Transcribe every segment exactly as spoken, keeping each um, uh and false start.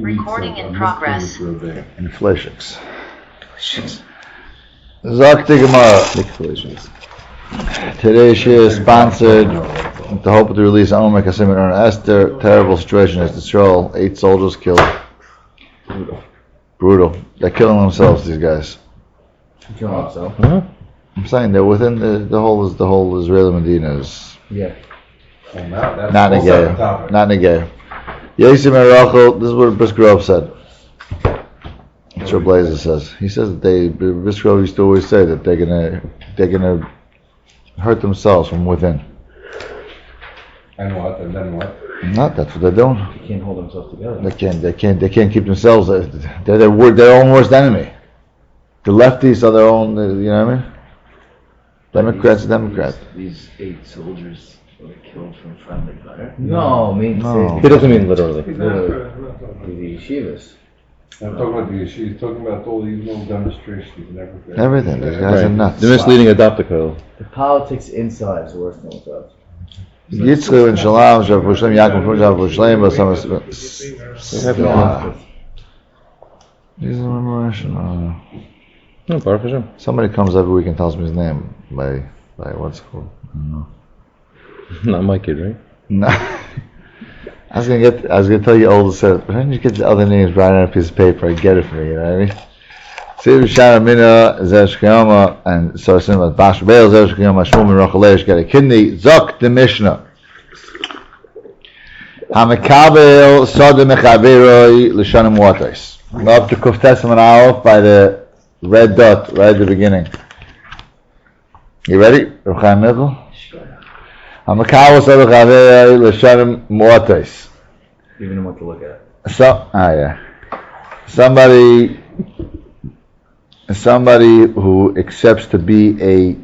Recording in progress. Inflations. Zok the Gemara. Today's share is sponsored with the hope to release Omer Kasim and Esther. Terrible situation is destroyed. Eight soldiers killed. Brutal. Brutal. They're killing themselves, these guys. Killing themselves? Huh? I'm saying they're within the, the whole the whole Israeli Medina is yeah. Well, now that's not Negay. Not Negay. Yesim Erachel, this is what Brisgrove said. That's what Blazer says. He says that they Brisgrove used to always say that they're gonna they're gonna hurt themselves from within. And what? And then what? Not that's what they're doing. They can't hold themselves together. They can't. They can't. They can't keep themselves. They're their, their own worst enemy. The lefties are their own. You know what I mean? Democrats, these, Democrats. These, these eight soldiers were killed from friendly fire. No, I mean no. He doesn't mean literally. Literally. The yeshivas. I'm talking about the yeshivas. He's talking about all these little demonstrations and everything. Everything. These guys are nuts. They're misleading adoptical. The politics inside is worse than without. Yitzchak and Shalom, Shav Vushlem, Yaakov Shav Vushlem, but some. These are memorable. No, Baruch Hashem. Somebody comes every week and tells me his name by by what's it called? I don't know. Not my kid, right? No. I was gonna get. I was gonna tell you all the set, but then you get the other names right on a piece of paper. I get it for you. You know what I mean? Tzir Shara Mina Zesh Kiyama and so similar. Bash Beil Zesh Kiyama Shmuel Min Rochalesh got a kidney. Zok the Mishnah. Hamakabel Sada Mechaberoi L'Shanim Waters. Up to Kuf Testament Aleph by the red dot right at the beginning. You ready? Rav Chaim Michal? Hamakabel Sada Mechaberoi L'Shanim Waters. Giving them what to look at. So, ah yeah. Somebody. Somebody who accepts to be a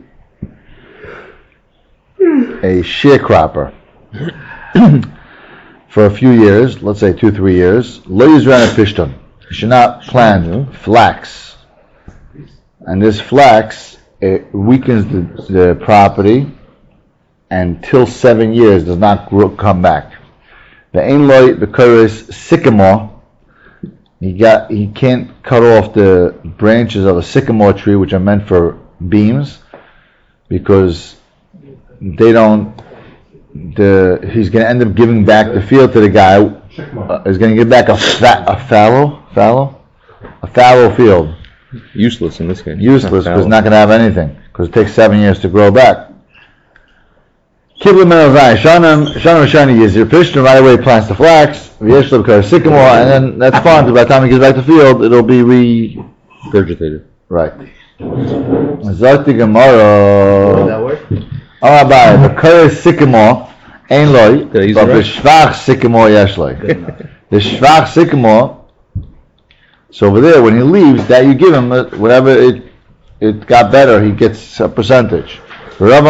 a sharecropper for a few years, let's say two, three years, lo yizran pishton. You should not plant flax, and this flax it weakens the, the property until seven years does not grow, come back. The ein loy the kuris sycamore. He got. He can't cut off the branches of a sycamore tree, which are meant for beams, because they don't. The he's going to end up giving back the field to the guy. Uh, he's going to give back a fa- a fallow, fallow, a fallow field. Useless in this case. Useless because it's not going to have anything because it takes seven years to grow back. Kibla Menavai, Shanam, Shanam Shani Yizir Pishtan right away plants the flax, Vyeshla because sycamore, and then that's fine. So by the time he gets back to the field, it'll be re regurgitated. Right. Zati Gemara. Does that work? Oh, by the Kuris sycamore, ain't loy, but the Shvach sycamore yeshloi. The Shvach sycamore. So over there, when he leaves, that you give him whatever it it got better, he gets a percentage. He got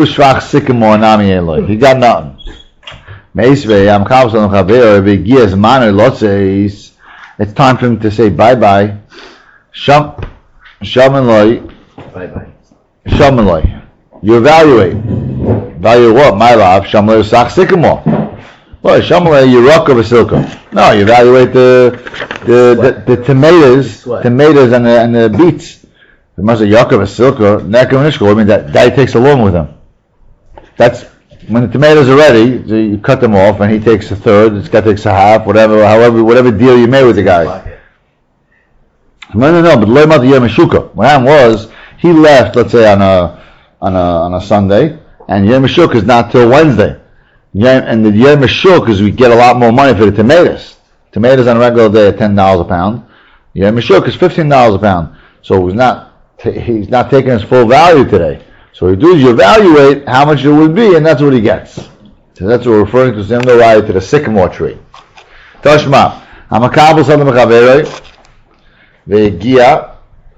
nothing. It's time for him to say bye bye. Sham Shamanloi. Bye bye. Shamanloi. You evaluate. Value what? My love. Shamanloi Sach Sycamore. Well, Shamanloi Yurok of a Silka. No, you evaluate the the, the, the tomatoes, tomatoes and the and the beets. The must have Yaakov Silka, Nakamishko. I mean that that he takes along with him. That's when the tomatoes are ready. So you cut them off, and he takes a third. This guy takes a half. Whatever, however, whatever deal you made with the guy. No, no, no. But Loimat Yemishuka. What happened was he left. Let's say on a on a on a Sunday, and Yemishuk is not till Wednesday. And the Yemishuk is we get a lot more money for the tomatoes. Tomatoes on a regular day are ten dollars a pound. Yemishuk is fifteen dollars a pound. So it was not. He's not taking his full value today. So what you do is you evaluate how much it would be, and that's what he gets. So that's what we're referring to similar value to the sycamore tree. Tashma, Hamakabel Sada Mechaberoi, Ve'egia,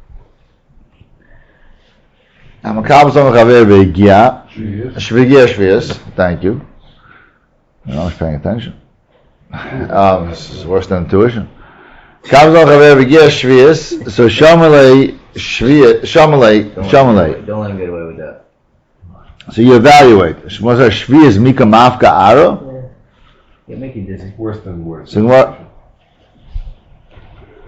Hamakabel Sada Mechaberoi Ve'egia, Shvigia Shvias. Thank you. I was paying attention. Um, this is worse than intuition. Kabel Sada Mechaberoi Ve'egia Shvias. So Shamalei. Shviya, Shamalei, Shamalei. Don't let him get away with that. So you evaluate. What's our Shvi is Mika Mafka Aro? Yeah, make you dizzy. Worse than worse. So what?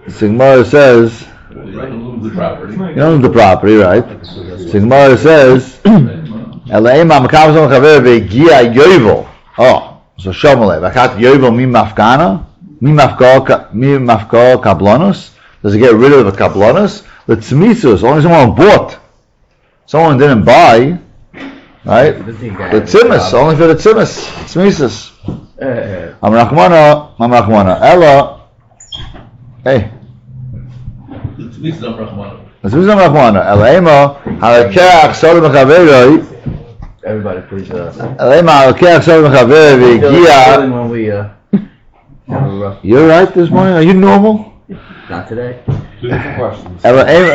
Sigmar says, You don't lose the property. you don't own the property, right? Sigmar says, Elaima Makabzon Chaver Vegia Yovel. Oh, so Shomale. Vakat Yovel mi mafkana? Mi mafkal mi mafkal kablonos? Does it get rid of the kablonos? The tzmitzos, only someone bought. Someone didn't buy, right? The tzimis, only for the tzimis. Tzmitzos. Am Rachmana, Am Rachmana. Ella, hey. It's Mitzvah Rahman. That's Am Rachmana. Elaima halakach sodom chaveroi. Everybody, please. Uh, Elaima halakach sodom chaveroi vegia. when we uh, have a rough. You're right this morning. Are you normal? Not today. Two different questions. Elaima.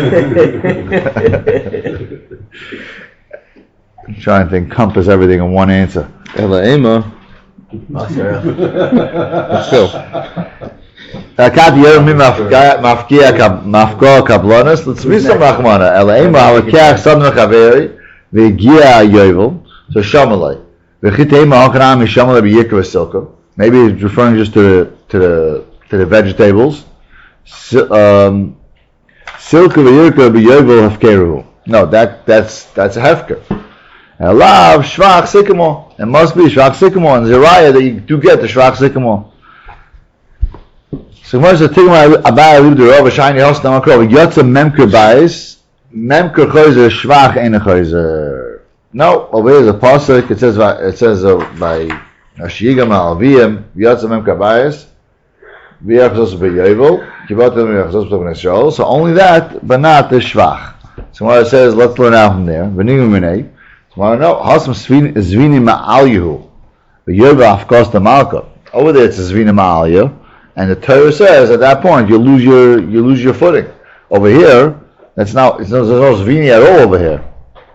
I'm trying to encompass everything in one answer. Elaima. Oh, Sarah. Still. Hakat Yerim mi mafka- mafkia kab- mafkor kablonos l'tzvisam rachmana. Elaima halakach sodom chaveri vegia yovel. So shamalei. V'chiteima hakanam mishamalei b'yikra silka. Maybe it's referring just to the to the to the vegetables. Si- um, Silka v'yirka b'yovel hefkeru. No, that that's that's a hefker. Elav shvach sycamore. It must be shvach sycamore and ziraya that you do get the shvach sycamore. So much the tigma abay live the rov shiny house now called yotza memker bayis memker choizer shvach ein choizer. No, over here is a pasuk. It says it says uh, by Ashigam Alviyam yotza memker bayis v'yachzos b'yovel kivatem v'yachzos b'nei. So only that, but not the shvach. So what it says, let's learn out from there. V'nigum minei. So I know hasam zvini ma'al yehu v'yovel afkos the malka. Over there it's a zvini ma'al yehu. And the Torah says at that point you lose your you lose your footing. Over here, that's not it's not, there's no zvini at all over here.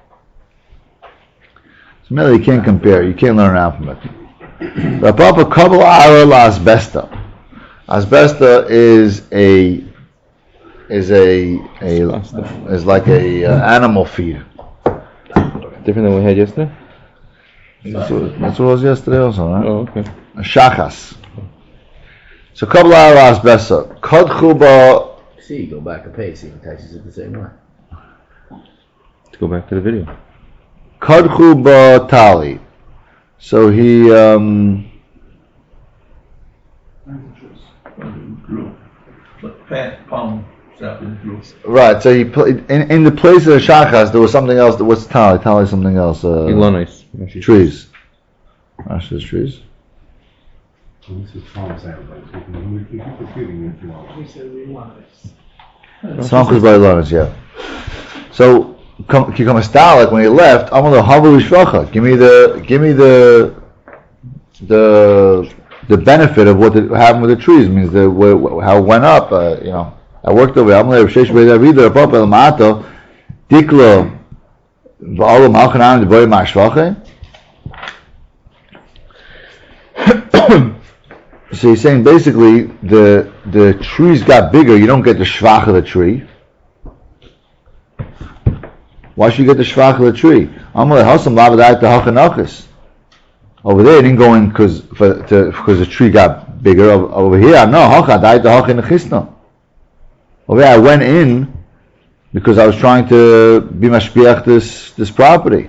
So really you can't compare. You can't learn out from it. The proper kabbalah ara la asbesta. Asbesta is a is a a is like a uh, animal feed. Different than we had yesterday? That's what, that's what it was yesterday also, right? Oh, okay. A shachas. So kabbalah ara asbesta. Kadchu ba. See, go back a page, see if it touches it the same way. Let's go back to the video. Kadchu ba tali. So he um Grew. But plant, palm, sapling grew. right. So he pl- in in the place of the shachas there was something else. That what's tali? Tali is something else. Uh, Ilonis. trees. Rasha's trees. This is Tom saying, but we can we can keep repeating it if you want. Samchus by Ilonis, yeah. So come Kikamastalek when he left. I'm gonna havu shvacha. Give me the give me the the the benefit of what the, happened with the trees. It means the wh- how it went up. Uh, you know, I worked over. I'm gonna shesh be'davidah papa l'maato diklo v'alam halchanam deboy ma'ashvacha. So he's saying basically the the trees got bigger. You don't get the shvach of the tree. Why should you get the shvach of the tree? Over there, it didn't go in because because the tree got bigger. Over, over here, no. Over there, I went in because I was trying to be mashpiach this this property.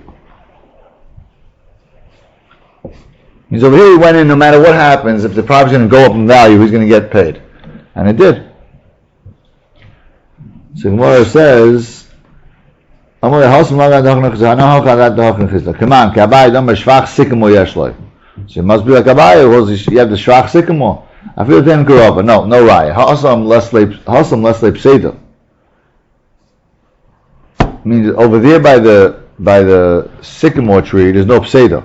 Means over here he went in no matter what happens, if the property's going to go up in value, he's going to get paid. And it did. So Gemara says, come on, so it must be like Abaye, you have the shvach sycamore. I feel it didn't grow up, but no, no raya. Hasam lesle pseidah. Means over there by the by the sycamore tree, there's no pseidah.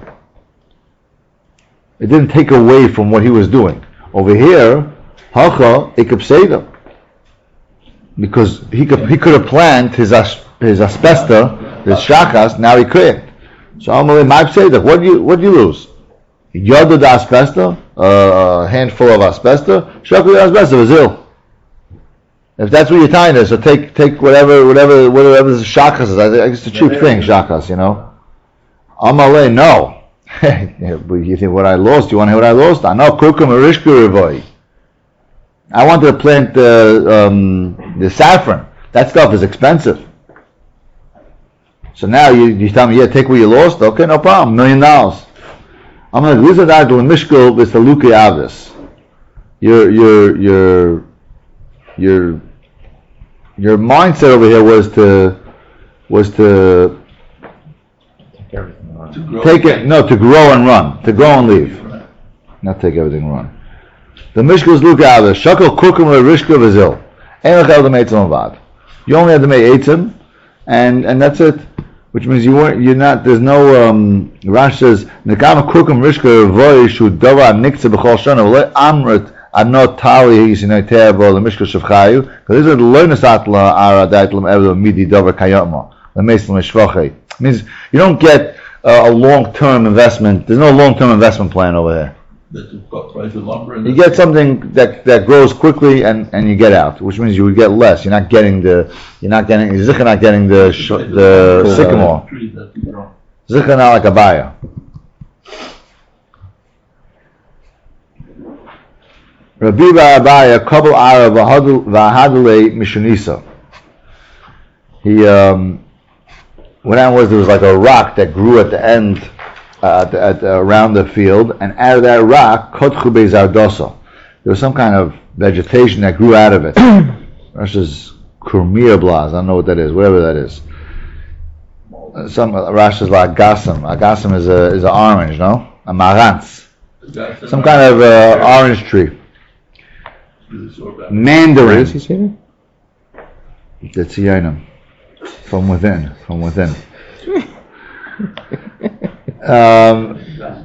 It didn't take away from what he was doing. Over here, hacha ikapseda, because he could he could have planned his as, his asbesta, his shachas. Now he couldn't. So Amalei my pseda. What do you what do you lose? Yoda the asbesta, uh, a handful of asbesta. Shakli asbesta v'zil. If that's what you're tying there, so take take whatever whatever whatever the shachas is. I think it's a cheap thing, shachas. You know. Amalei no. You think what I lost? You want to hear what I lost? I know. Kukum erishku revoy. I wanted to plant the um, the saffron. That stuff is expensive. So now you, you tell me, yeah, take what you lost. Okay, no problem. Million dollars. I'm like, this is that mishkul with the luke avis. Your your your your your mindset over here was to was to Take everything on. To grow. take it no to grow and run, to grow and leave, not take everything and run. The mishkul is luke avis. Shakal kurkum rishka v'zil. Ein lechel to make avad. You only had to make eitzim, and and that's it. Which means you weren't, you're not. There's no. Um, Rash says, "Nekama kurkum rishka voy shu dava nikza b'chol shana v'le amrit anot tali yisinayter bo lemishka shevchayu." Because this is the learners atla ara daitlam ever midi dava kayama lemeslam shvachei. Means you don't get uh, a long-term investment. There's no long-term investment plan over here. That you've got price of lumber and You get something that, that grows quickly and, and you get out, which means you would get less. You're not getting the you're not getting you're sicher not getting the sh- the sycamore. trees that you grow. Sicher not like a buyer. Rabbi Abaya Kabul Ara Vahadule Mishunisa. He um what happened was there was like a rock that grew at the end uh, at, the, at the, around the field, and out of that rock Kotchu Bezardosa. There was some kind of vegetation that grew out of it. Russia's Kurmir Blaz, I don't know what that is, whatever that is. Uh, Some uh, Russia's like Agassam. Agassam is a is an orange, no? A marantz. Some kind of uh, orange tree. Where Mandarin. is he saying The Tzionim. From within. From within. um,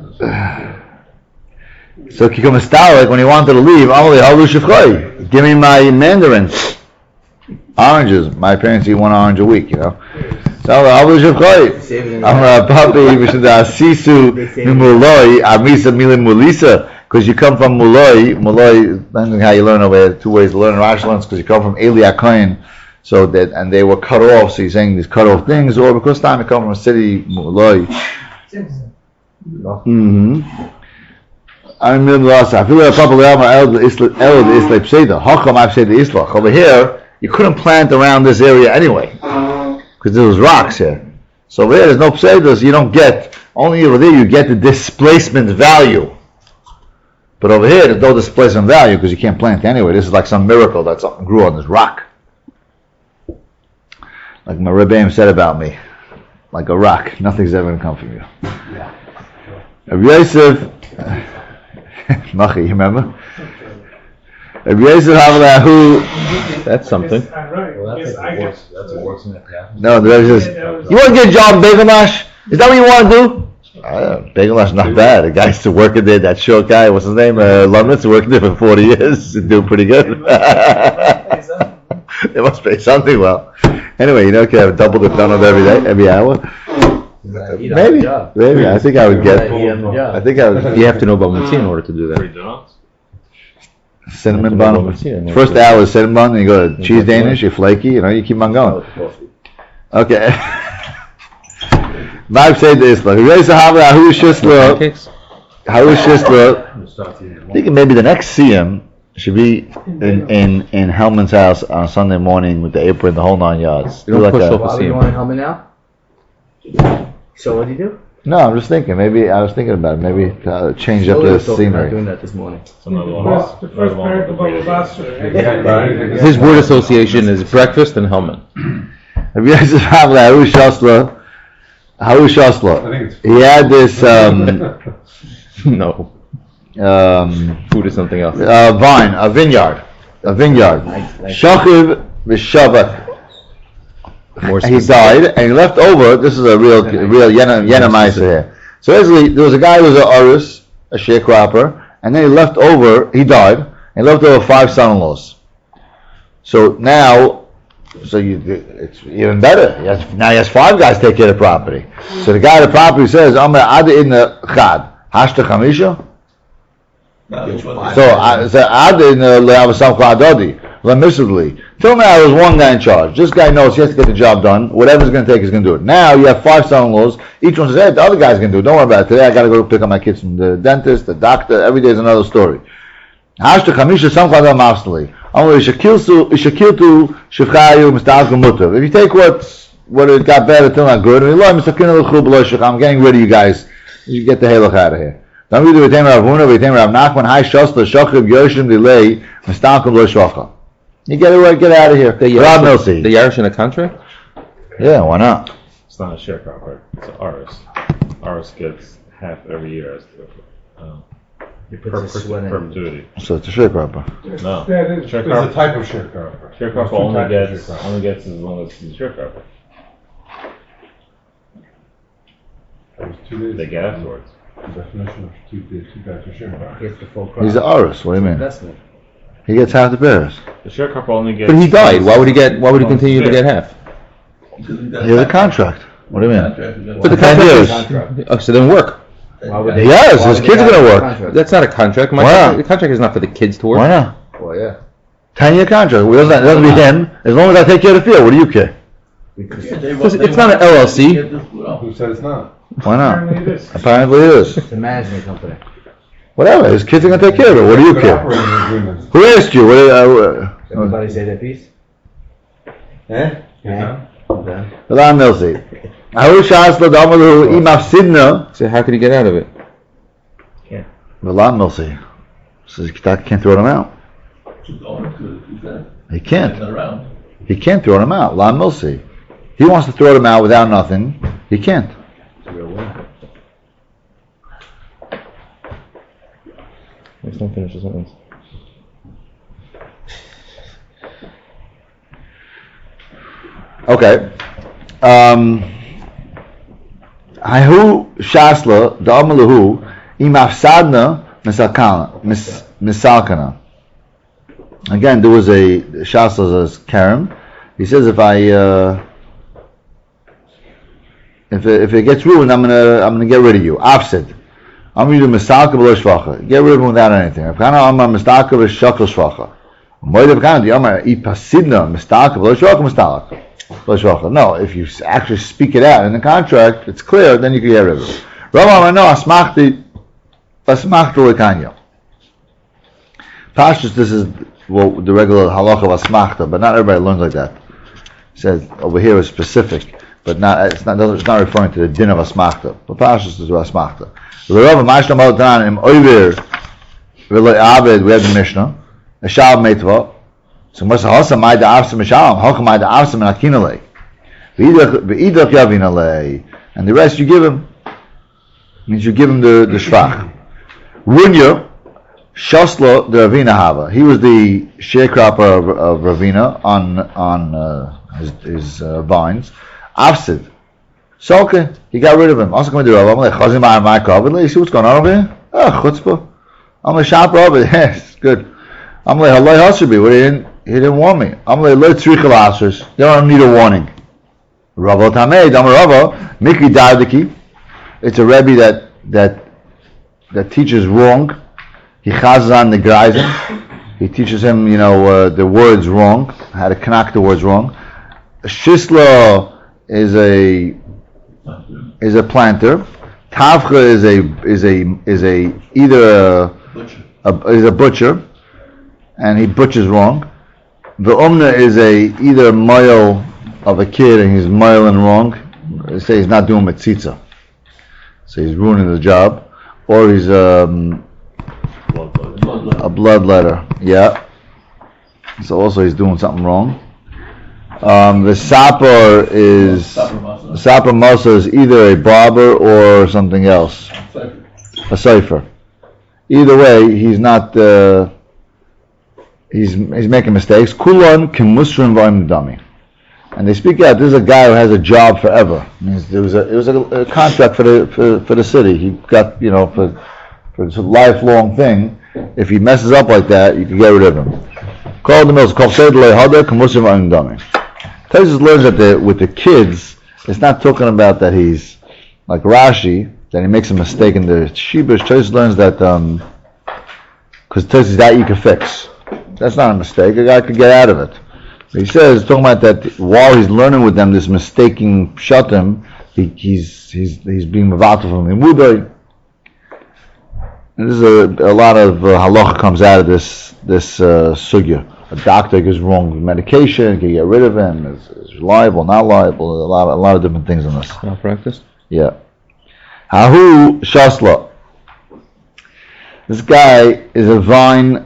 so Kikum Stalik, when he wanted to leave, Amali Halu Shifchai, give me my mandarins. Oranges. My parents eat one orange a week, you know. So Halu Shifchai. I'm a puppy, Vishada Sisu Muloi, Amisa Milim Mulisa. Because you come from Muloi, Muloi, depending how you learn over there, two ways to learn Rashi learns, because you come from Eli Akain, so that, and they were cut off, so you're saying these cut off things, or because time you come from a city, Muloi. Mm-hmm. I'm in Lasa. I feel like a couple of Elod Isla Pseda. Hakam I've said the Isla. Over here, you couldn't plant around this area anyway, because there was rocks here. So over there, there's no Psedas, you don't get, only over there you get the displacement value. But over here, there's no displacement value because you can't plant anyway. This is like some miracle that something grew on this rock. Like my Rebbeim said about me, like a rock. Nothing's ever going to come from you. Rabbi Yosef, Machi, you remember? Rabbi Yosef Havlahu, That's something. Well, that's like the worst. That's the worst thing that can happen. no, the Rebbe says, you want to get a job in Bagel Mash? Is that what you want to do? Uh, Bagel Mash not bad. The guy used to work in there, that short guy, what's his name? Uh, Lumnitz, working there for forty years, doing pretty good. They must pay something well. Anyway, you know, you can have double the donut every day, every hour. Maybe, maybe. I think I would get. I think I would. You have to know about Mitzvah in order to do that. donuts? Cinnamon bun. First hour is cinnamon bun, and you go to cheese Danish, you're flaky, you know, you keep on going. Okay. Vibe said this, like, Haru Shisla, Pancakes? Haru Shisla, I think maybe the next C M should be in, in, in Hellman's house on Sunday morning with the apron, the whole nine yards. You don't Do like push a- off Why a do you seam. want to help me now? So what do you do? No, I'm just thinking, maybe, I was thinking about it, maybe uh, change up the Slowly talking about doing scenery. that this morning. First, the first part of the bus. His word association is breakfast and helmet. Have you guys have Haru Shisla? Haru I Shisla. think it's. He had this, um, No. um, Food is something else. uh, vine, a vineyard, a vineyard. Shachiv v'shavat. More He specific. died, and he left over. This is a real, real Yena Yenamaisa here. So basically, there was a guy who was an artist, a sharecropper, and then he left over. He died, and he left over five son-in-laws. So now, so you, it's even better. He has, now he has five guys take care of the property. So the guy of the property says, "I'm gonna add in the chad hashta chamisha." So I so add in the le'avasam chadodi le'misudli. Till now, there was one guy in charge. This guy knows he has to get the job done. Whatever it's going to take, he's going to do it. Now you have five son-in-laws. Each one says, "Hey, the other guy's going to do it. Don't worry about it. Today I got to go pick up my kids from the dentist, the doctor. Every day is another story." Hashta chamisha samchad al-mafsali. Only shakiltu shakiltu shivchayu mistalka mutav. If you take what what it got better till not good, I'm getting rid of you guys. You get the halach out of here. Don't we do it? Rav Huna, we Rav Nachman. Hi shasla shachib yoshim delay mistalka lo shvacha. You get it, get out of here. The Rob Yarosh, Milsey. the Yarosh in a contract? Yeah, why not? It's not a sharecropper. It's an Aris. Aris gets half every year as the um, He per, puts his per, sweat in. perpetuity. So it's a sharecropper. No, There's sharecropper. a type of sharecropper. Sharecropper There's two only types of gets sharecropper. only gets as long as he's a sharecropper. There's two days. They get afterwards. The definition of two, the two types of sharecropper. Gets the full crop. He's an Aris. What do you mean? Investment. He gets half the bears. The sharecropper only gets. But he died. Why would he get? Why would he continue to get half? He has a contract. What do you mean? But the Ten contract years. is, oh, so then work. Why would they? Yes, why his would kids they are gonna have a work. contract? That's not a contract. My Why contract, not? the contract is not for the kids to work. Why not? Well, yeah. Ten year contract. It doesn't, it doesn't be him. As long as I take care of the field, what do you care? Because It's, it's not an L L C. Who said it's not? Why not? Apparently it is. Apparently it is. it's a management company. Whatever. His kids are gonna take care of it. What do you Good care? operating agreement. Who asked you? What? Uh, Everybody say their piece? Eh? Yeah. Okay. Lam Milsey. Ahu shas l'damalu imaf sidna. So how could he get out of it? Lam Milsey says he can't throw them out. He can't. He can't throw them out. Lam Milsey. He wants to throw them out without nothing. He can't. Let's not finish the sentence. Okay. Um. Ahu shasla d'amalahu imaf sadna misalkana mis misalkana. Again, there was a shasla as Karen. He says if I uh, if it, if it gets ruined, I'm gonna I'm gonna get rid of you. Opposite. I'm gonna do misalka b'lo shvacha. Get rid of him without anything. If kana amar mistalka b'shakal shvacha. Moed kana di amar ipasidna mistalka b'lo shvacha mistalka. No, if you actually speak it out in the contract, it's clear, then you can get rid of it. Rama no asmachti asmachti lekanya. Pashtus, this is well, the regular halacha of asmachta, but not everybody learns like that. It says over here is specific, but not it's not it's not referring to the din of asmachta. But Pashtus is asmachta. Rama mashlam al im oiver v'lo abed. We have the Mishnah. A shal meitva. So much also my the afsim mishalam, how come I the afsim and akinale? V'idach yavinale, and the rest you give him. Means you give him the the shvach. Runya shaslo the Ravina hava. He was the sharecropper of, of Ravina on on uh, his, his uh, vines. Afsid. So okay, he got rid of him. Also coming to Rav, I'm like chazim my cover. You see what's going on over here? Oh, chutzpah. I'm a shop over. Yes, good. I'm like halay hashabi. What he didn't he didn't warn me. I'm like lo tzricha la'asers. They don't need a warning. Rava tamei dam Rava Miki Dardiki. It's a rebbe that that that teaches wrong. He chazes on the greisen. He teaches him, you know, uh, the words wrong, how to connect the words wrong. Shisla is a is a planter. Tavcha is a is a is a either a, a is a butcher, and he butchers wrong. The umna is a either a mile of a kid and he's miling wrong. They say he's not doing mitzitza, so he's ruining the job, or he's um, a bloodletter. Yeah. So also he's doing something wrong. Um, the sapper is the sapper masa is either a barber or something else, a cipher. Either way, he's not. Uh, he's he's making mistakes. Kulon kimusrin v'im dummy, and they speak out. This is a guy who has a job forever. It means there was a it was a, a contract for the for, for the city. He got you know for for this lifelong thing. If he messes up like that, you can get rid of him. Call the mills. Call seidlei hada kimusrin v'im dummy. Taisus learns that the, with the kids, it's not talking about that he's like Rashi, that he makes a mistake in the Shibush. Taisus learns that because um, Taisus that you can fix. That's not a mistake. A guy could get out of it. But he says, talking about that while he's learning with them this mistaking shatim, he, he's he's he's being mavatal from him. And this is a, a lot of uh, halacha comes out of this this uh, sugya. A doctor gives wrong medication, can get rid of him. Is, is liable, not liable. A lot, a lot of different things on this. Malpractice. Yeah. Hahu Shasla. This guy is a vine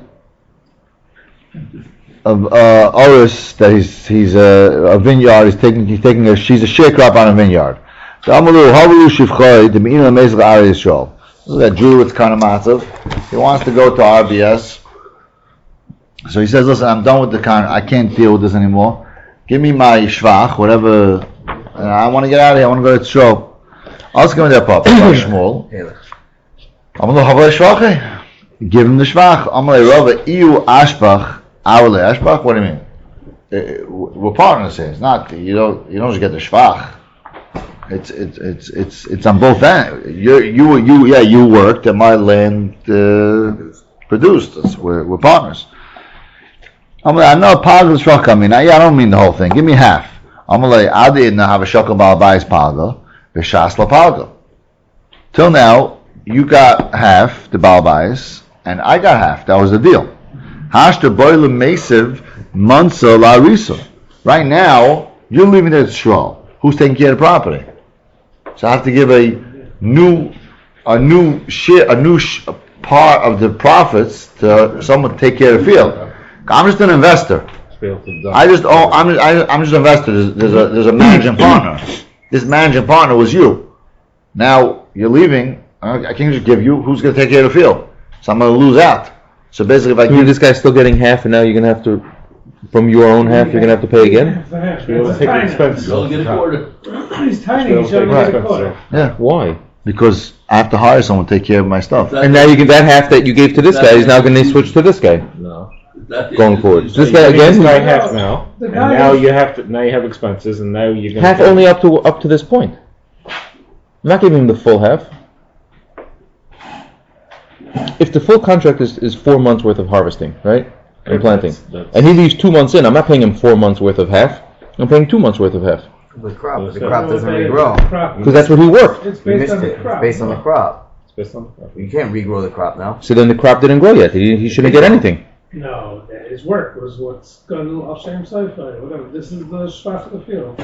of uh, oris that he's he's a, a vineyard. He's taking he's taking a she's a sharecrop on a vineyard. So Amalu Havu Shivchai the Me'ina Mezach Ari Yisrael. This is a Jew with kind of matzav. He wants to go to R B S. So he says, "Listen, I'm done with the con. I can't deal with this anymore. Give me my shvach, whatever. Uh, I want to get out of here. I want to go to Tzro." I was going to that pub. Shmuel. I'm going to have a shvach. Give him the shvach. I'm going to Rava iu ashbach awle ashbach. What do you mean? Uh, we're partners here. It's not you don't you don't just get the shvach. It's it's it's it's it's on both ends. You you you yeah you worked and my land uh, produced. It's, we're we're partners. I'm like, I know pagal shvach. I mean, I, yeah, I don't mean the whole thing. Give me half. I'm like, I didn't have a shakal balabais pagal. V'shas pagal. Till now, you got half the balabais, and I got half. That was the deal. Hashta boilu mesiv mansa la risa. Right now, you're leaving it at Shral. Who's taking care of the property? So I have to give a new, a new share, a new sh- part of the profits to someone to take care of the field. I'm just an investor. I just oh, I'm just, I, I'm just an investor. There's, there's a there's a managing partner. This managing partner was you. Now you're leaving. I can't just give you. Who's going to take care of the field? So I'm going to lose out. So basically, if I I mean, give this guy's still getting half, and now you're gonna have to, from your own half, you're gonna have to pay again. It's a take expenses. You'll get a quarter. He's tiny, he's only Right. get a quarter. yeah, Why? because I have to hire someone to take care of my stuff. And now you get that half that you gave to this guy is now gonna switch to this guy No. going forward. So this guy You pay this again, guy half now, The and guy now is- you have to. Now you have expenses, and now you're gonna half pay- only up to up to this point. I'm not giving him the full half. If the full contract is, is four months worth of harvesting, right, and planting, That's- that's- and he leaves two months in, I'm not paying him four months worth of half. I'm paying two months worth of half The crop, the So- crop doesn't It's regrow. crop. because that's what he worked. It's You based missed on the it. crop. It's based on the crop. It's based on the property. You can't regrow the crop now. So then the crop didn't grow yet. He, he shouldn't get anything. No, that his work was what's going to upstream side whatever. This is the spot of the field.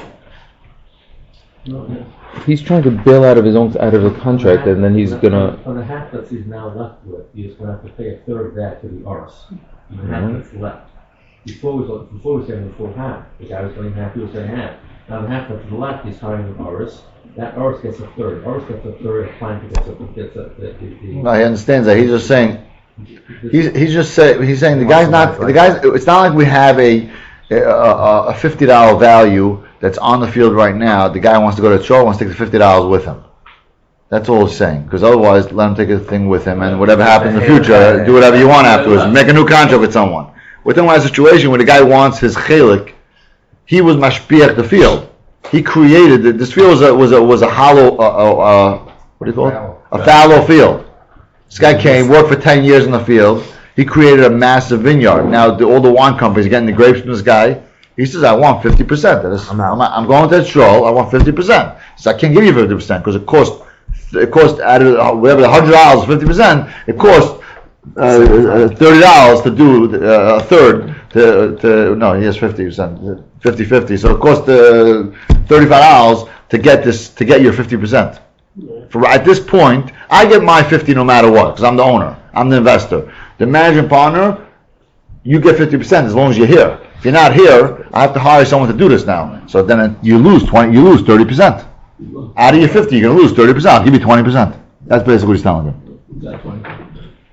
He's trying to bail out of his own out of the contract, and then he's gonna. On the half that he's now left with, he's gonna have to pay a third of that to the Oris. The half that's left. Before was before was getting the full half. The guy was getting half, he was getting half. Now the half that's left, he's hiring the Oris. That Oris gets a third. Oris gets a third. Planter gets a gets a the, the, the No, he understands that. He's just saying. He's he's just say, he's saying the guy's not the guy's. It's not like we have a a, a, a fifty dollar value that's on the field right now. The guy wants to go to Tzro, wants to take the fifty dollars with him. That's all he's saying. Because otherwise, let him take a thing with him, and whatever happens in the future, do whatever you want afterwards. Make a new contract with someone. Within a situation where the guy wants his chelik, he was mashpiach the field. He created it. This field was a was a was a hollow. Uh, uh, uh, what do you call it? A fallow field. This guy came, worked for ten years in the field. He created a massive vineyard. Now the, all the wine companies are getting the grapes from this guy. He says, I want fifty percent of this. I'm, I'm, I'm going to that stroll. I want fifty percent. So I can't give you fifty percent because it cost, it cost out of uh, whatever the one hundred dollars, fifty percent, it cost uh, thirty dollars to do uh, a third. To, to, no, he has fifty percent, fifty fifty. So it cost uh, thirty-five dollars to get this, to get your fifty percent. For at this point, I get my fifty no matter what, because I'm the owner, I'm the investor. The managing partner, you get fifty percent as long as you're here. If you're not here, I have to hire someone to do this now. So then it, you lose twenty, you lose thirty percent. Out of your fifty, you're gonna lose thirty percent. I'll give you twenty percent. That's basically what he's telling you.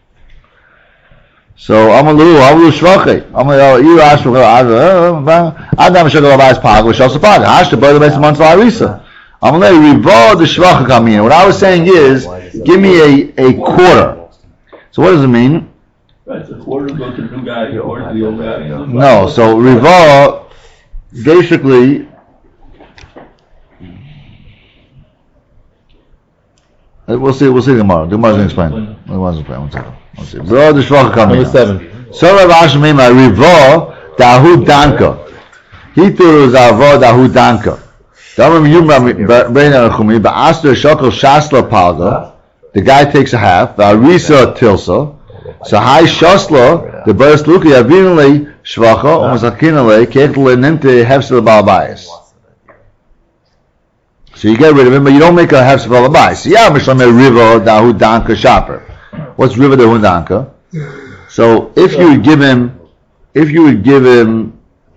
So I'm a little, I'm a little shvachi. I'm a you ask for Adam shagol abais pag v'shal sapag. Hash to buy the best months larisa. I'm gonna let you revolve the shvacha come in. What I was saying is, give me a, a quarter. So what does it mean? Right, the quarter go to the new guy, or to the old guy. No, so revolve basically we'll see we'll see tomorrow. Tomorrow's gonna explain. Tomorrow's gonna explain. One second. One second. Revolve the shvacha come in. Number seven. So Rav Asher Mima revolve dahu danka. He thought it was avo dahu danka. Davam yuma bein arachumi ba'aster shakol shasla palga. the guy takes a half. The arisa tilsa. So high shosla the burst luka yavinle shvacha umasakinale kechle nente hefsel balabayis. So you get rid of him, but you don't make a hefsel balabayis. Yeah, mishlame riva dahu danka shopper. What's riva dahu danka? So if you would give him, if you would give him.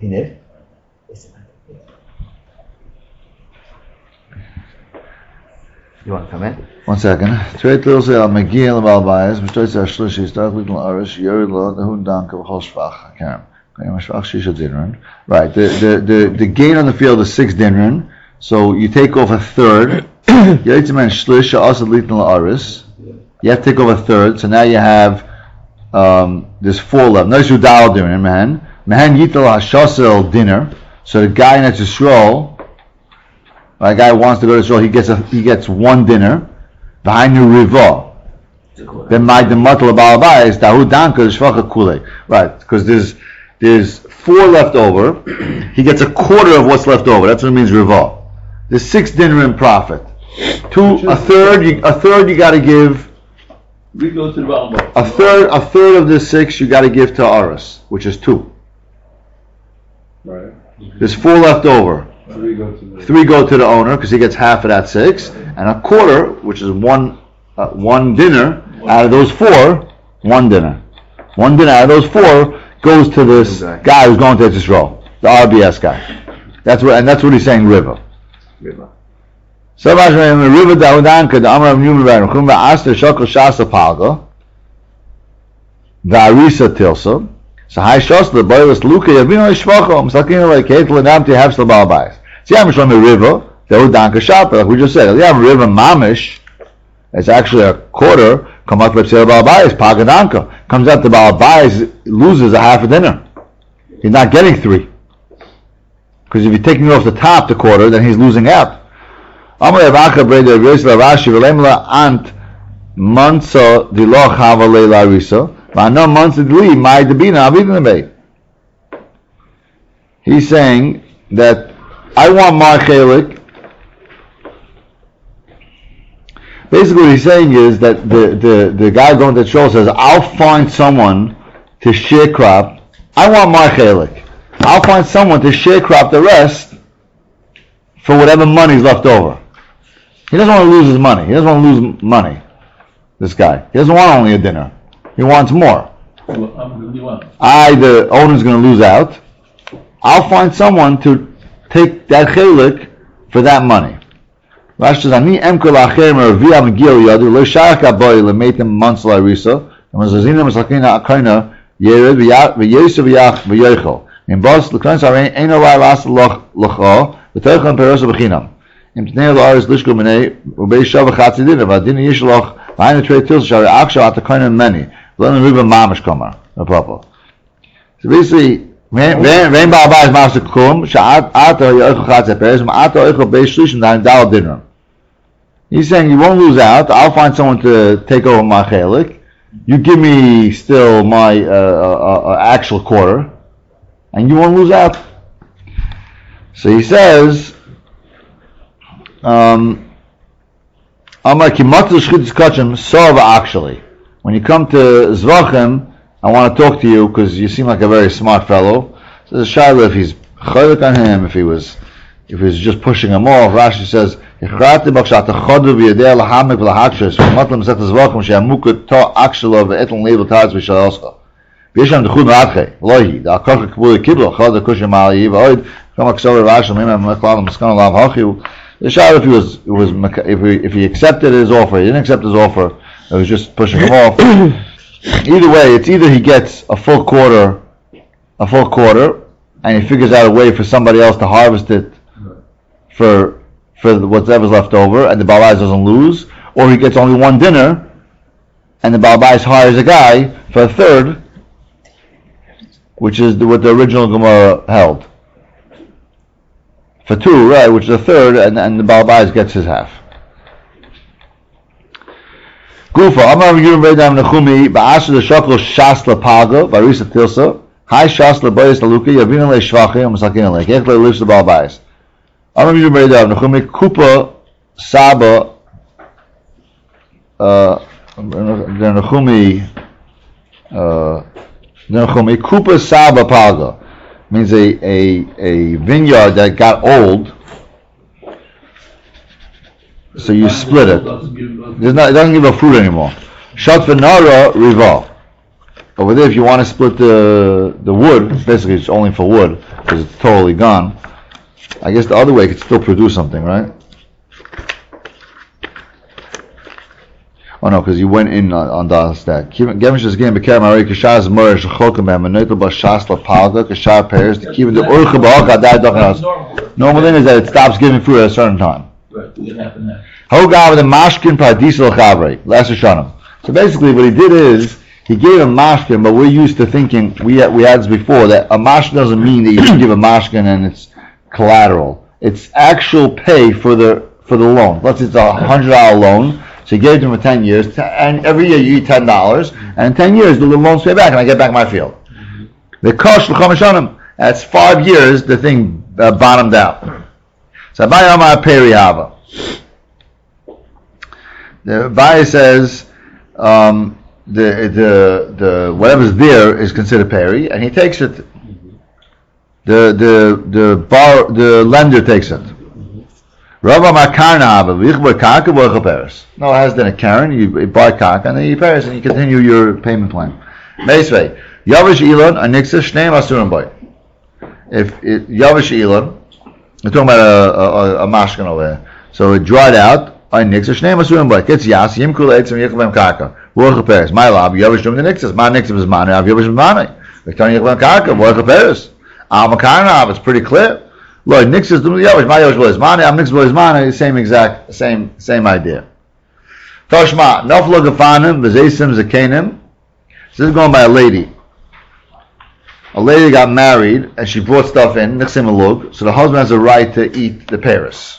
You want to come in? One second. Treit Lilse al Megiel of Albayas, Mishtoitz Ashlishi, Stark Little Arish, Yuri Lo, the Hundank of Holshvach, Karam. Right. The, the, the, the gain on the field is six dinrin, so you take off a third. Yaitzeman Shlish, also Little Aris. You have to take off a third, so now you have um, this four left. Notice you dial dinner, man. Mahan Yital Hashosel dinner. So the guy in Yisrael, a guy wants to go to Israel, he gets a, he gets one dinner. Behind the riva. Then my dematla balabay is dahu danka shvacha kule. Right, because there's there's four left over. He gets a quarter of what's left over. That's what it means riva. There's six dinner in profit. Two a third you, a third you got to give. We go to the bottom. A third a third of the six you got to give to Aris, which is two. Right. There's four left over. Three go to the. Three go to the owner because he gets half of that six, and a quarter, which is one uh, one dinner out of those four, one dinner, one dinner out of those four goes to this Okay. guy who's going to Yisrael, the R B S guy. That's what, and that's what he's saying. River. River. So much river daudanka the amar of Newman Baron Chumba Aster Shokol Shasa Palga the Arisa Tilsa. So high shots the boyless Luka Yavino Shvachom Sakin like Ketel and Amti Hefsel Balabais. See I'm showing the river, the Udanka Shapa, like we just said. You have river Mamish, it's actually a quarter, come out with Balabais, Pagadanka. Comes out the Balabais loses a half a dinner. He's not getting three. Because if you're taking off the top the quarter, then he's losing out. Amar Yavaka Breda Rizla Rashi Velemla Ant Mansa Diloch Hava Leila Risa. He's saying that I want my chelik. Basically, what he's saying is that the, the, the guy going to the show says, I'll find someone to sharecrop. I want my chelik. I'll find someone to sharecrop the rest for whatever money's left over. He doesn't want to lose his money. He doesn't want to lose money, this guy. He doesn't want only a dinner. He wants more. Well, I'm the one. I, the owner's going to lose out. I'll find someone to take that chelik for that money. Rashi says, "Ani emker la'acher mervia megil yadu lo shayach kaboy lemeitem mansel arisa and masakina akina yered v'yesel v'yach v'yochel in bos l'kran sarein eino rai ras loch locho v'tocham perosa b'chinam im tnei la'aris lishko menei ubei shav v'chatzi dinner v'adin yishloch v'ayin trei tilsa shari aksha atakina many v'len riba mamish kamar no problem." So basically, Vein ba'abai is ma'aseh kum sha'at ato yochel chatzi peres ma'ato yochel bei shlish and dal dinner. He's saying you won't lose out. I'll find someone to take over my chelik. You give me still my uh, uh, uh, actual quarter, and you won't lose out. So he says, um, actually, when you come to Zvachim, I want to talk to you because you seem like a very smart fellow. So there's a shayla if he's chelik on him, if he was, if he was just pushing him off. Rashi says, "If you want to if he was, it was if he if he accepted his offer, he didn't accept his offer, it was just pushing him off. Either way, it's either he gets a full quarter, a full quarter, and he figures out a way for somebody else to harvest it for for whatever's left over, and the Balabais doesn't lose, or he gets only one dinner, and the Balabais hires a guy for a third, which is the, what the original Gemara held. For two, right, which is a third, and, and the Balabais gets his half. Gufa, Amar Yom Veidam Nechumi, Ba'asher the Shokol Shasla Paga, Barisa Tilsa, Hai Shasla Bayis Laluka, Yavina Le Shvachim, Masakina Le, Kech Le Lives the Balabais. Amar Yom Veidam Nechumi, Kupa Saba uh, Nechumi, uh, Nechumi Kupa Saba Paga means a, a, a vineyard that got old. So you split it. There's not, it doesn't give a fruit anymore. Shat v'nara riva. Over there, if you want to split the the wood, basically it's only for wood because it's totally gone. I guess the other way it could still produce something, right? Oh no, because you went in on, on the stack. Gemish is again bekam ari kashaz mer shchokem bam notel ba shas la palga kashar pairs to keep the urcha ba ka da dochnas. Normal thing is that it stops giving fruit at a certain time. Right, what happened there? Hogav with the mashkin paradisal chavre last Hashanah. So basically, what he did is he gave a mashkin, but we're used to thinking we had, we had this before that a mashkin doesn't mean that you just give a mashkin and it's collateral. It's actual pay for the for the loan. Let's say it's a hundred dollar loan. So you gave it to him for ten years, and every year you eat ten dollars, and in ten years the loan's pay back, and I get back my field. The kosh l'chamishanim. That's five years. The thing uh, bottomed out. So Abayama Perihava. The Abai says um, the the the whatever's there is considered peri, and he takes it. The the the bar the lender takes it. Rabba Makarna No, it has then a Karen, you buy kaka and then you pay and you continue your payment plan. Basically, Yavish Elon Anixa Shneim Asurim Boy. If it, Yavish Elon, we're talking about a a, a mashkin over there. So it dried out, I Nixa Shneim Asurim Boy. Gets Yas, Yim Kulates and Yikabem Kaka. Work repairs. My lab, Yavish Dum the Nixas, my Nixas is money, I've Yavish money. Victor Yikabem Kaka, work repairs. Al Makarna, it's pretty clear. Lord, Nixas Dum the Yavish, my Yavish was money, I'm Nixas was money, same exact, same, same idea. Toshma, Noflo Gafanim, Vizesim Zakanim. So this is going by a lady. A lady got married and she brought stuff in, Nixim Alug, so the husband has a right to eat the Paris.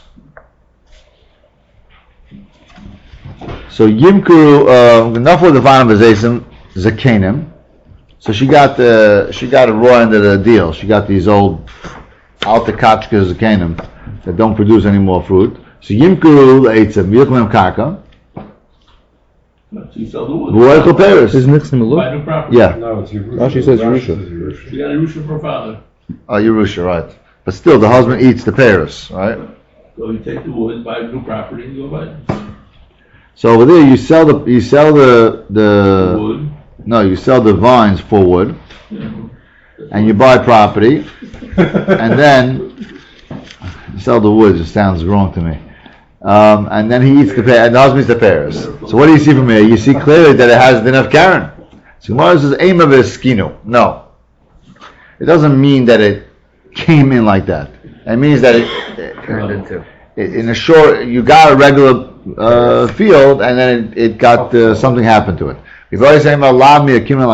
So Yimkuru, Noflo Gafanim, Vizesim Zakanim. So she got the she got a raw end of the deal. She got these old Alta Kachkas Zakanim that don't produce any more fruit. So Yimkuru Eitzim, Yukmem Kaka. So you sell the wood. Royal Paris. Isn't it similar? Buy new property. Yeah. No, it's Yerusha. Oh, she says Rashi Yerusha. says Yerusha. You got a Yerusha for father. Oh, Yerusha, right. But still, the husband eats the Paris, right? So you take the wood, buy new property, and go buy it. So over there, you sell the you sell the the wood. no, you sell the vines for wood, Yeah. and you buy property, and then you sell the wood. It sounds wrong to me. Um, and then he eats the pear, and the husband eats the pears. So what do you see from here? You see clearly that it has enough Karen. So Gemara says, aim of his skino. No. It doesn't mean that it came in like that. It means that it, it, it, in a short, you got a regular uh, field, and then it, it got, uh, something happened to it. We've already said, aren't we talking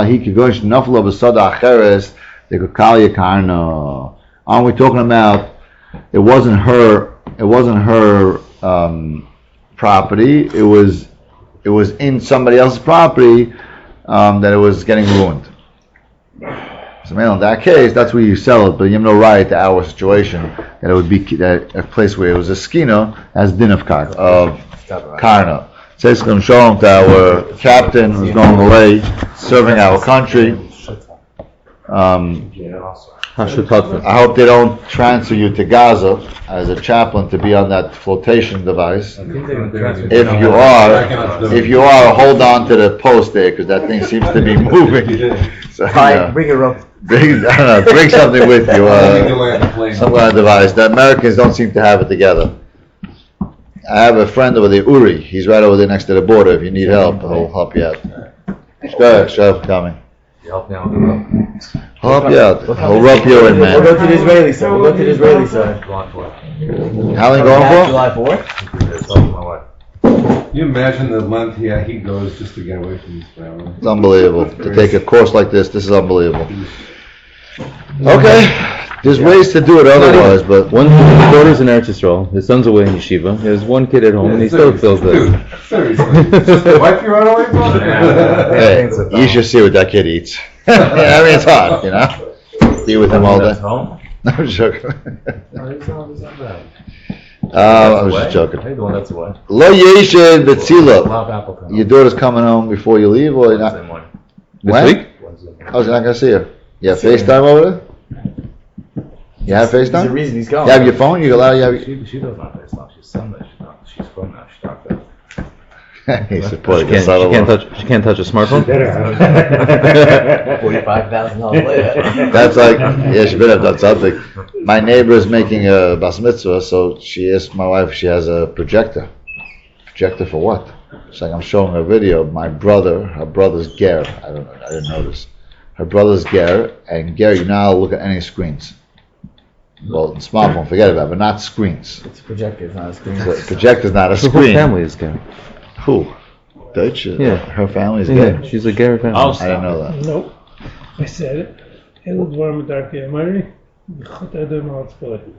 about, it wasn't her, it wasn't her, Um, property. It was it was in somebody else's property um, that it was getting ruined. So, man, in that case, that's where you sell it. But you have no right to our situation that it would be that a place where it was a skino as din of kar of karna. Says Shalom to our captain who's going away serving our country. Um, I hope they don't transfer you to Gaza as a chaplain to be on that flotation device. If you are, if you are, hold on to the post there because that thing seems to be moving. So, Hi, bring your rope. bring, I don't know, bring something with you. Uh, some kind of device. The Americans don't seem to have it together. I have a friend over there, Uri. He's right over there next to the border. If you need help, he'll help you out. Go ahead, Sheriff, coming. Help me out with the rope. He'll help you out. He'll rope you in, We'll go man. to the Israeli side. We'll go to the Israeli side. How long you going for? July fourth? Can you imagine the length he, he goes just to get away from his family? It's unbelievable. To take a course like this, this is unbelievable. Okay. There's ways to do it otherwise, but One his daughter's in Eretz Yisrael, his son's away in yeshiva, he has one kid at home, and he still feels Dude, that. seriously. Just the wife you run away from? hey, you should see what that kid eats. I mean, it's hard, you know? Be with him all day. No, I'm joking. Uh, I was just joking. Hey, the one that's away. Lo yeshed betzila. Love apple come Your out. daughter's coming home before you leave, or you're Wednesday not? morning. This When? week? Wednesday. Oh, you're not gonna see her. You have FaceTime over there? You have There's a FaceTime? reason he's going. You have your phone? You allow you have. She, she does not face off. She's Sunday. She's not. She's from now. She's not there. He's She supporting can't, us she all can't over. touch. She can't touch a smartphone. Forty-five thousand dollars later. That's like, yeah, she better have done something. My neighbor is making a bas mitzvah, so she asked my wife if she has a projector. Projector for what? She's like, I'm showing her a video. My brother, her brother's Ger. I don't know. I didn't notice. Her brother's Ger, and Ger, you now look at any screens. Well, smartphone, forget about it, but not screens. It's a projector. It's not a screen. The projector's not a The whole screen. family is gay. Who? Deutsch? Yeah. Her family's Yeah, gay? she's a gay family. I'll I didn't know that. Nope. I said it. Heel warme darkie Mary. God, I don't know how to spell it.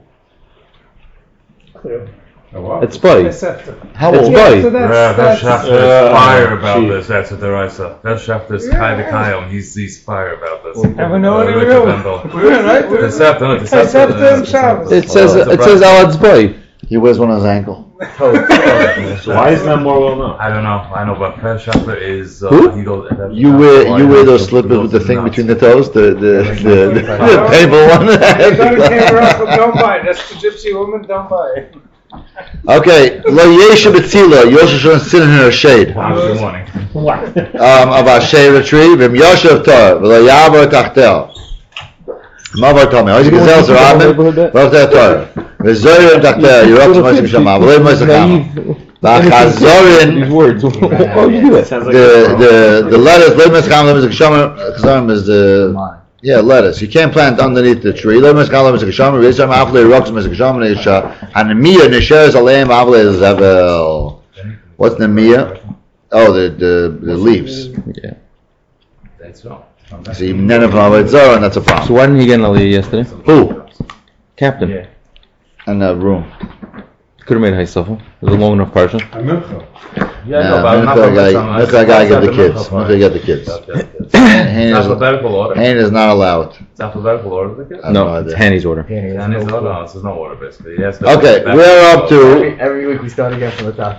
Clear. It's Spuddy. Accepted. How It's old? Buddy. So that's, Yeah, that's, that's uh, uh, fire about she- this. That's what the Raisa. That's Shafter's Kai the Kayom. He's he's fire about this. Have we know Uh, any Richard real? Bendel. We're right. The Sefton, the Accepted Sefton. Shabbos. It says Oh, it says Alad's boy. He wears one on his ankle. So why isn't that more well known? I don't know. I know, but Per Shafter is. Uh, Who? He goes, that's- You that's wear why you he wear those goes- slippers goes with the thing nuts. between the toes, the the the, the, the paper one. Don't care Russell, don't buy it. That's the gypsy woman, don't buy it. Okay, lo yeshe betzila, Yosha shouldn't sit in her shade. Good morning. Um, of our shade of tree, v'im yoshev tor, v'lo yavar tachtel. Mavar tomi, oiz gezel zer amen, v'avter tor. V'zoyer tachtel, yirot z'moisim shama, v'lo yimoisim chama. V'achazorin, These words. Why would you do that? Sounds like the, a the, the lettuce, lo yimoisim chama, lo yimoisim chama, chazorim is the, yeah, lettuce. You can't plant underneath the tree. Lo yimoisim chama, lo yimoisim chama, v'yisam afle yirot z'moisim chama, neisha, hanemiya nesheres aleim avle zevel. What's nemiya? Oh, the, the, the leaves. Yeah. That's wrong. So you none of them Zara, and that's a So problem. why didn't he get an aliyah yesterday? Who? Captain. Yeah. In the room. Could have made Haisafel. It was a long enough parsha. I meant so. Yeah, Nah, no, but I'm not Mincha from guy- some- Mincha guy it's get the not kids. Mincha part. Mincha get the kids. Okay, okay. Hain It's is, alphabetical order. Hain is not allowed. It's alphabetical order. the kids? I have no No, it's idea. Hanny's order. Yeah, Yeah, there's and it's no no, clue. no, there's no order basically. Yes, there's Okay, no- we're up Every, to every week we start again from the top.